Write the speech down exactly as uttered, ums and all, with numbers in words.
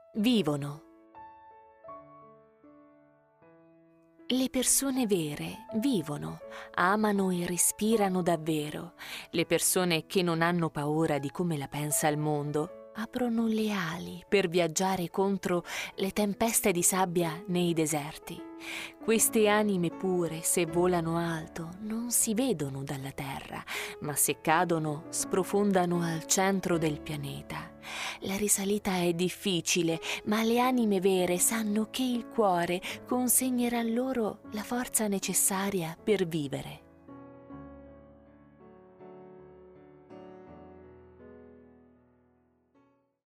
Vivono. Le persone vere vivono, amano e respirano davvero. Le persone che non hanno paura di come la pensa il mondo aprono le ali per viaggiare contro le tempeste di sabbia nei deserti. Queste anime pure, se volano alto, non si vedono dalla terra, ma se cadono sprofondano al centro del pianeta. La risalita è difficile, ma le anime vere sanno che il cuore consegnerà loro la forza necessaria per vivere.